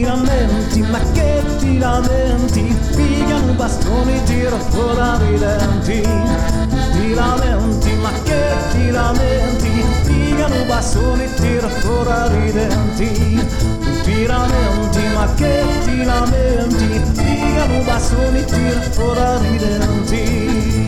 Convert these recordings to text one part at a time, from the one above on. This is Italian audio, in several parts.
lamenti, ma che ti lamenti? Pigliano un bastone, tira fuori i denti. Ti lamenti, ma che ti lamenti? Pigliano un bastone, tira fuori i denti. Ti lamenti, ma che ti lamenti? Pigliano un bastone, tira fuori i denti.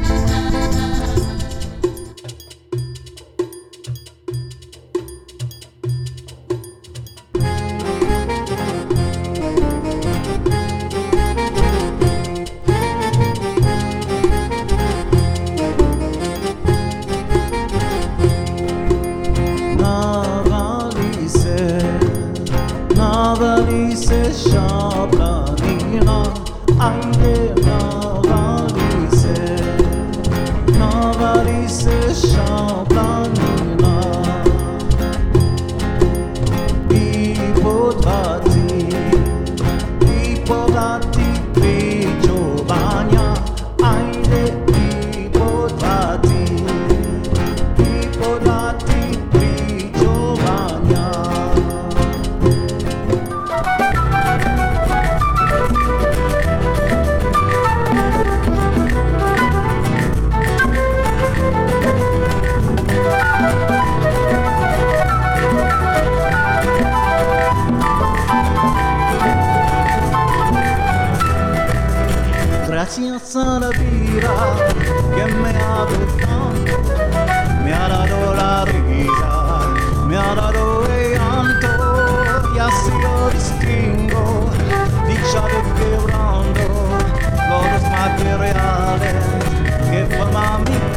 Valise sciablanina, aide na valise sciablanina. I poblati qui giovania, aide i poblati qui giovania. Gracias a la vida que me ha dado, me ha dado la risa, me ha dado el llanto, y así yo distingo dicha de quebrando los materiales que forman mi